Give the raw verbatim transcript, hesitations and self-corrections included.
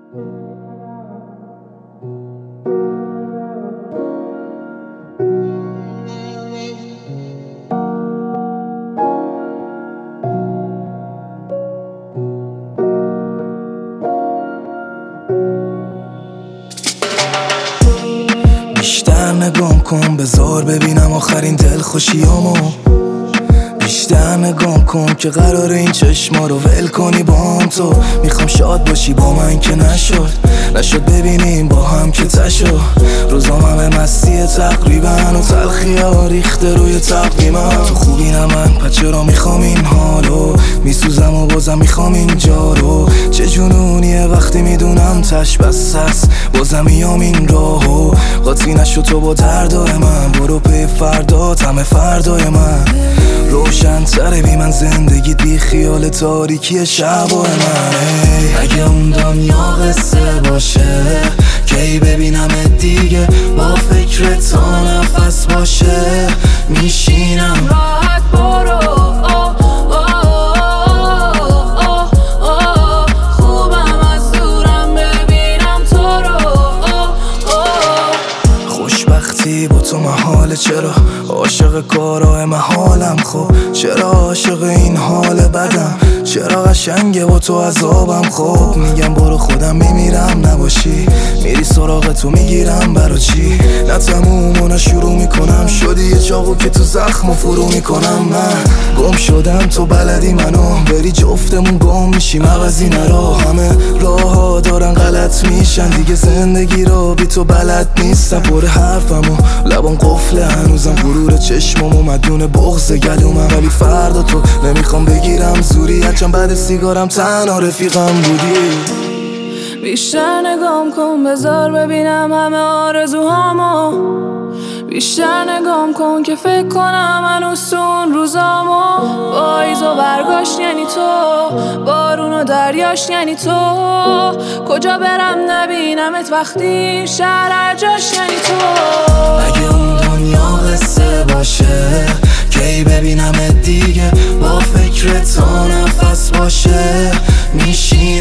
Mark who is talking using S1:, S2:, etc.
S1: بیشتر نگام کن بذار ببینم آخرین دلخوشیامو. بیشتر نگام کن که قراره این چشما رو ول کنی با هم. تو میخوام شاد باشی با من که نشد نشد ببینیم با هم که تشو. روزام همه مستی تقریبا و تلخی ها ریخته روی تقویمم. تو خوبی نه من پس چرا میخوام این حالو؟ میسوزم و بازم میخوام این جا رو. چه جنونیه وقتی میدونم تش بس هست بازم میام این راهو. قاطی نشو تو با دردای من، برو پی فردات همه فردای من. روشن تره بی من زندگیت بی خیال تاریکی شبای من. اگه اون دنیا قصه باشه کی ببینم دیگه با فکر تا نفس باشه میشینم
S2: راحت برو. خوبم از دورم ببینم تو رو.
S1: خوشبختی با تو محاله، چرا عاشق کارهای محالم؟ خب چرا عاشق این حال بدم؟ چرا قشنگه با تو عذابم؟ خب میگم برو خودم میمیرم نباشی، میری سراغ تو میگیرم برا چی؟ نه تموم و نه شروع میکنم، شدی یه چاقو که تو زخم و فرو میکنم. من گم شدم تو بلدی منو بری جفتمون گم میشیم عوضی نرو. همه راه ها دارن غلط میشن دیگه زندگی رو بی تو بلد نیستم. پر حرفم و لبام قفله هنوزم غرور چشمم و مدیون بغض گلومم. ولی فردا تو نمیخوام بگیرم زوری هرچند بعد سیگارم تنها رفیقم بودی.
S2: بیشتر نگام کن بذار ببینم همه آرزوهامو. بیشتر نگام کن که فکر کنم هنوز تو اون روزامو. پاییز و برگاشت یعنی تو، بارون و دریاش یعنی تو. کجا برم نبینمت وقتی شهر هر جاش یعنی تو.
S1: اگه اون دنیا قصه باشه کی ببینم دیگه با فکر تا نفس باشه میشینم